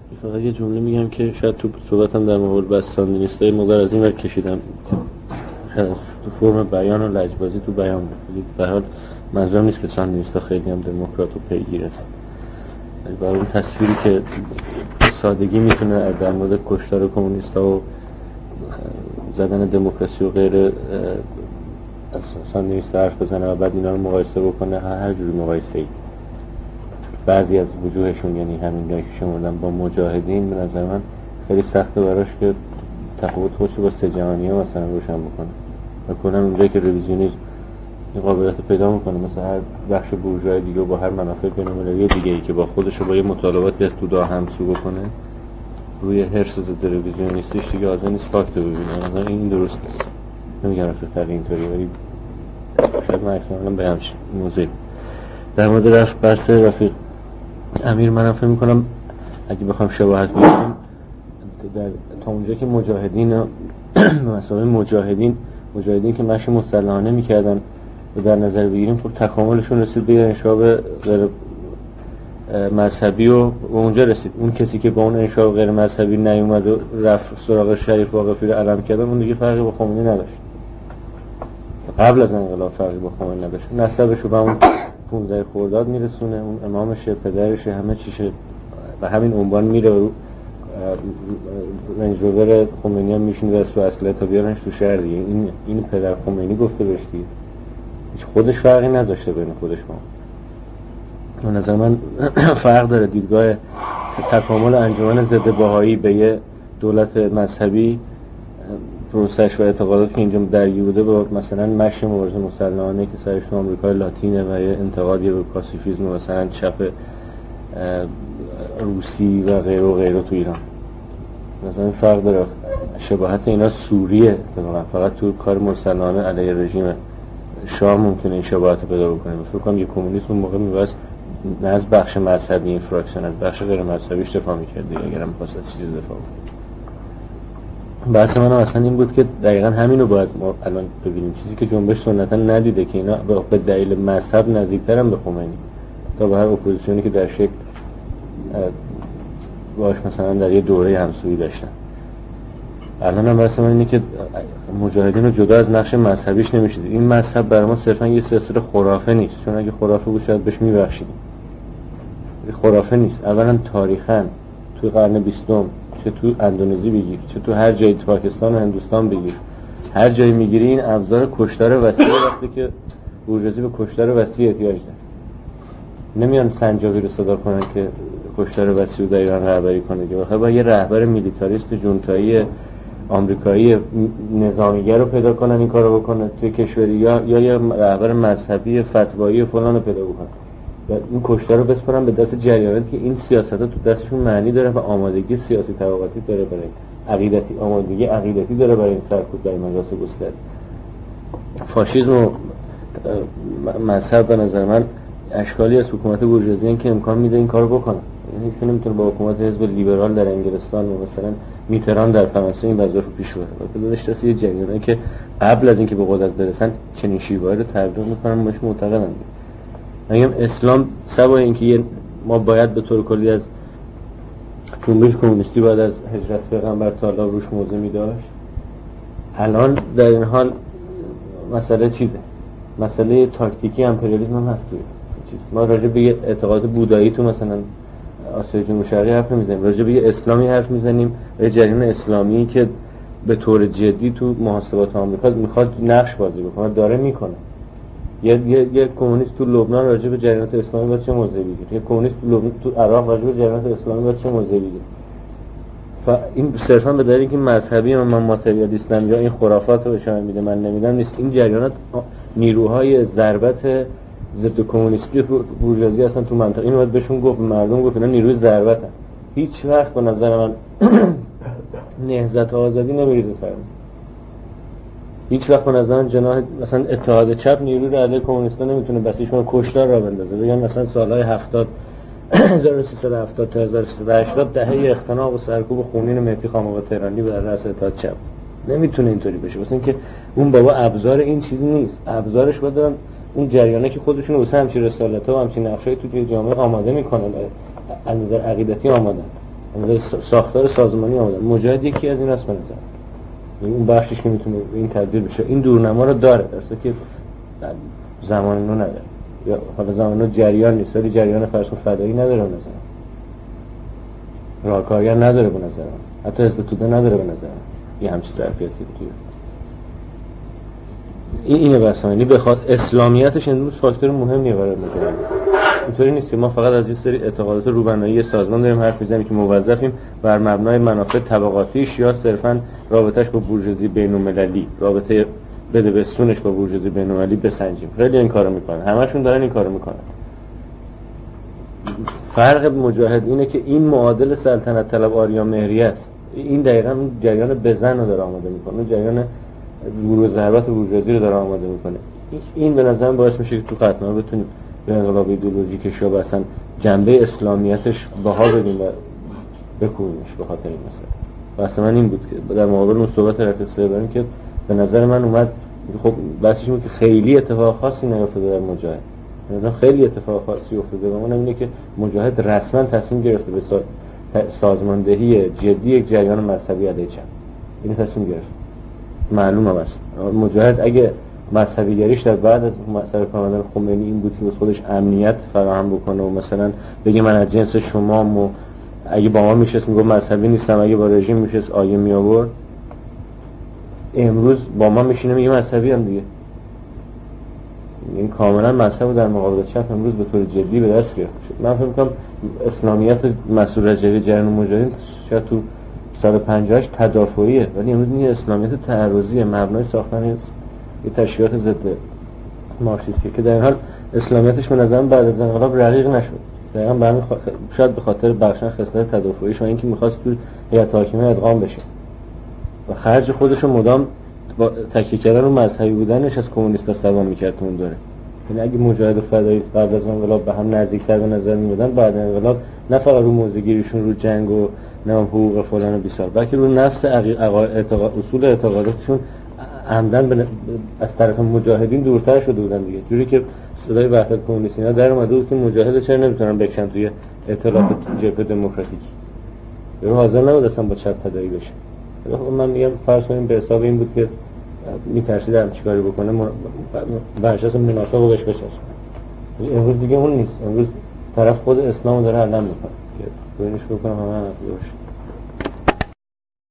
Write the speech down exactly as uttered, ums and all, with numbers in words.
فقط یه جمله میگم که شاید تو صحبتم در مقابل بس ساندینیستای مقدار از این ور کشیدم، شاید تو فرم بیان و لجبازی تو بیان بود. به هر حال منظورم نیست که ساندینیستا خیلی هم دموکرات و پیگیر است، ولی برای اون تصویری که سادگی میتونه در مورد کشتار کمونیستا و زدن دموکراسی و غیره از ساندینیستا حرف بزنه و بعد اینا رو مقایسه بکنه، هر جوری مقایسه ای بعضی از وجوهشون، یعنی همین که شمردم با مجاهدین، به نظر من خیلی سخته براش که تفاوت خودش با سه جهانی ها مثلا روشن بکنه و کلا اونجایی که رویزیونیسم این قابلیت پیدا میکنه مثلا هر بخش بورژوای دیگه با هر منافع بین‌المللی دیگه ای که با خودش رو با یه مطالباتی از تو دا همسو بکنه، روی هرس ضد رویزیونیستیش دیگه حاضر نیست فاکت ببینه. مثلا این درست نیست، نمیگم رفیق اینطوری، ولی شاید من احتمالاً به همچین موضوعی در مورد رفت بحث رفیق امیر منم فکر میکنم اگه بخوام شباهت بگیرم در تا اونجا که مجاهدین مثلا مجاهدین مجاهدین که مشی مسلحانه میکردن و در نظر بگیریم، خب تکاملشون رسید به انشاب غیر مذهبی و اونجا رسید. اون کسی که با اون انشاب غیر مذهبی نیومد و رفت سراغ شریف واقفی رو علم کردن، اون دیگه فرقی با خمینی نداشت. قبل از انقلاب فرقی با خمینی نداشت. نسبش رو به اون پانزده خرداد میرسونه، اون امامشه، پدرشه، همه چیشه و همین عنوان میره و رنج روور خمینی هم میشینه و سو اصله تا بیارنش تو شهر دیگه. این این پدر خمینی گفته بهش دیگه، هیچ خودش فرقی نذاشته بین خودش با اون. به نظر من فرق داره دیدگاه تکامل انجمن ضد بهایی به یه دولت مذهبی، پروسش و اعتقاداتی که اینجا درگیر بوده با مثلا مشی مبارزه مسلحانه که سرش تو آمریکای لاتینه و یه انتقادی به پاسیفیسم مثلا چپ روسی و غیره و غیره تو ایران. مثلا فرق داره، شباهت اینا سوریه اتفاقا، فقط تو کار مسلحانه علیه رژیم شاه ممکنه این شباهت پیدا بکنه. فکر کنم یه کمونیسم اون موقع می‌واست نه از بخش مذهبی این فراکشن، از بخش غیر مذهبیش دفاع می‌کرد دیگه، اگرم می‌خواست از چیز دفاع کنه. بحث من اصلا این بود که دقیقاً همینو باید ما الان ببینیم، چیزی که جنبش سنتا ندیده که اینا به دلیل مذهب نزدیک‌ترن به خمینی تا به هر اپوزیسیونی که در شکل باش مثلا در یه دوره همسویی داشتن. الان هم بحث من اینه که مجاهدین رو جدا از نقش مذهبیش نمیشه دید. این مذهب برای ما صرفا یه سلسله خرافه نیست، چون اگه خرافه بود شاید بهش میبخشیدیم. خرافه نیست. اولا تاریخاً توی قرن بیستم چه تو اندونزی بگیر، چه تو هر جای تو پاکستان و هندوستان بگیر، هر جایی میگیری این ابزار کشتار وسیع وقتی که بورژوازی به کشتار وسیع احتیاج داره. نمیان سنجابی رو صدا کنن که کشتار وسیع رو در ایران رهبری کنه، که بخواد با یه رهبر میلیتاریست جونتایی آمریکایی نظامیگر رو پیدا کنن این کارو بکنه توی کشوری، یا یا یه رهبر مذهبی فتوایی فلان رو پیدا بکنن و این کشتار رو بسپارن به دست جریاناتی که این سیاست‌ها تو دستشون معنی داره و آمادگی سیاسی طبقاتی داره برای عقیدتی، آمادگی عقیدتی داره برای این سرکوب در مجالس گسترده. فاشیسم و مذهب به نظر من اشکالی از حکومت بورژوازی که امکان میده این کارو بکنه. یعنی هیچ نمیتونه با حکومت حزب لیبرال در انگلستان و مثلا میتران در فرانسه این وضعیت رو پیش ببره. و داشت دست یه جریانی که قبل از اینکه به قدرت برسن چنین شیوه‌ای رو تبلیغ میکنن، باش معتقدن. میگم اسلام سوای اینکه ما باید به طور کلی از جنبش کمونیستی بعد از هجرت پیغمبر تا الله روش موضع می‌داشت، الان در این حال مسئله چیزه، مسئله تاکتیکی امپریالیسم هم هست توی چیز. ما راجع به یه اعتقاد بودایی تو مثلا آسیای جنوب شرقی حرف نمیزنیم، راجع به یه اسلامی حرف میزنیم، یه جریان اسلامی که به طور جدی تو محاسبات آمریکا میخواد نقش بازی بکنه، داره میکنه. یه یه یه کمونیست تو لبنان راجع به جریانات اسلامی باید چه موضعی بگیره، یه کمونیست تو لبنان تو عراق راجع به جریانات اسلامی باید چه موضعی بگیره. و این صرفا به دلیل اینکه مذهبی من ماتریالیستم یا این خرافات رو اشاره میده من نمیدم نیست. این جریانات نیروهای ضربت ضد کمونیستی بورژوازی هستن تو منطقه. اینو باید بهشون گفت، مردم گفت اینا نیروی ضربتن. هیچ وقت به نظر من نهضت آزادی نمیریزه سر. هیچ وقت به نظر من جناح مثلا اتحاد چپ نیروی رو علیه کمونیستا نمیتونه بسیشون کشتار را بندازه. بگن مثلا سالهای هفتاد هزار و سیصد و هفتاد تا هزار و سیصد و هشتاد دهه اختناق و سرکوب خونین مهدی خامنه‌ای تهرانی بر رأس اتحاد چپ. نمیتونه اینطوری بشه، واسه اینکه اون بابا ابزار این چیز نیست. ابزارش باید اون جریانه که خودشون واسه همچین رسالت‌ها و همچین نقشای تو جامعه آماده میکنن، از نظر عقیدتی آمادن. ساختار سازمانی آمدن. مجاهد یکی از این است به نظر، اون بخشش که میتونه این تبدیل بشه، این دورنما رو داره، درسته که زمان نو نداره، یا حالا زمان نو جریان نیست ولی جریان فرض کن فدایی نداره به نظر، راهکارگر نداره به نظر، حتی حزب توده نداره به نظر، یه همچین ظرفیتی توی این اینه بس. یعنی بخواد اسلامیتش امروز فاکتور مهمیه برای مجاهد. اینطوری نیست که ما فقط از یه سری اعتقادات روبنایی سازمان داریم حرف میزنیم که موظفیم بر مبنای منافع طبقاتیش یا صرفاً رابطهش با بورژوازی بین‌المللی، رابطه بده بستونش با بورژوازی بین‌المللی بسنجیم. خیلی این کارو میکنن، همشون دارن این کارو میکنن. فرق مجاهد اینه که این معادل سلطنت طلب آریا مهری است. این دقیقاً اون جریان بزن رو داره آماده میکنه، اون جریان از ورود ضربات بورژوازی رو داره آماده میکنه. این به نظرم باعث میشه که تو قطعنامه بتونیم به انقلاب ایدئولوژیکش یا مثلا جنبه اسلامیتش بها بدیم و بکوبیمش به خاطر این مسئله. واسه من این بود که در مقابل اون صحبت رفیق سربریم که به نظر من اومد، خب بحثش بود که خیلی اتفاق خاصی نیفتاده در مجاهد، مثلا خیلی اتفاق خاصی افتاده و اونم اینه که مجاهد رسما تصمیم گرفته به سازماندهی جدی یک جریان مذهبی علیه چپ. این تصمیم گرفت معلومه. مثلا مجاهد اگه مذهبی گریش در بعد از سرکار آمدن خمینی این بود که خودش امنیت فراهم بکنه و مثلا بگه من از جنس شما و اگه با ما میشست میگه مذهبی نیستم، اگه با رژیم میشست آیه می آورد، امروز با ما میشینه میگه مذهبی هم دیگه. این کاملا مذهب در مقابل چپ امروز به طور جدی به دست گرفته شد. من فکر می‌کنم اسلامیت مسئول از جریان مجاهدین شاید تو سال پنجاه تدافعیه، ولی امروز این اسلامیت تعرضی مبنای ساختن یه تشکیلات ضد مارکسیستی که در این حال اسلامیتش به نظرم بعد از انقلاب رقیق نشد. دقیقاً به همین خاطر، شاید به خاطر بخشن خصلت تدافعیش و اینکه می‌خواست تو هیئت حاکمه ادغام بشه و خرج خودش رو مدام با تکیه کردن رو مذهبی بودنش از کمونیست‌ها سوال می‌کرد اون دوره. یعنی اگه مجاهد و فدایی قبل از انقلاب به هم نزدیک‌تر به نظر می‌اومدن، بعد انقلاب نه فقط رو موضع‌گیریشون رو جنگ و نه حقوق فلان و بیسار، بلکه رو نفس اعتقاد اصول اعتقاداتشون عمدن به از طرف مجاهدین دورتر شده بودن دیگه. جوری که صدای وحدت کمونیستی‌ها در اومده بود که مجاهد چرا نمیتونن بکشن توی ائتلاف جبهه دموکراتیک، یعنی حاضر نبود اصلا با چپ تداعی بشه. خب من میگم فرض کنیم به حساب این بود که میترسید هم چیکاری بکنه برشاس منافق رو بهش بچسبه. امروز دیگه اون نیست، امروز طرف خود اسلام داره علم میکنه که بینش بکنم همه هم باشه.